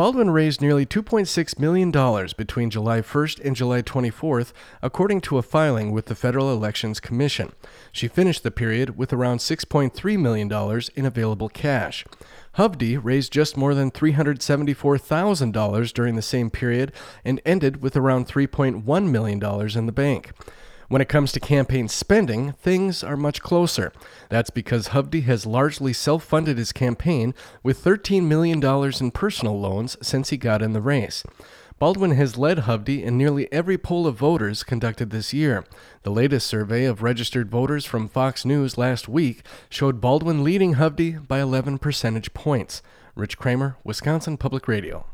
Baldwin raised nearly $2.6 million between July 1st and July 24th, according to a filing with the Federal Elections Commission. She finished the period with around $6.3 million in available cash. Hovde raised just more than $374,000 during the same period and ended with around $3.1 million in the bank. When it comes to campaign spending, things are much closer. That's because Hovde has largely self-funded his campaign with $13 million in personal loans since he got in the race. Baldwin has led Hovde in nearly every poll of voters conducted this year. The latest survey of registered voters from Fox News last week showed Baldwin leading Hovde by 11 percentage points. Rich Kramer, Wisconsin Public Radio.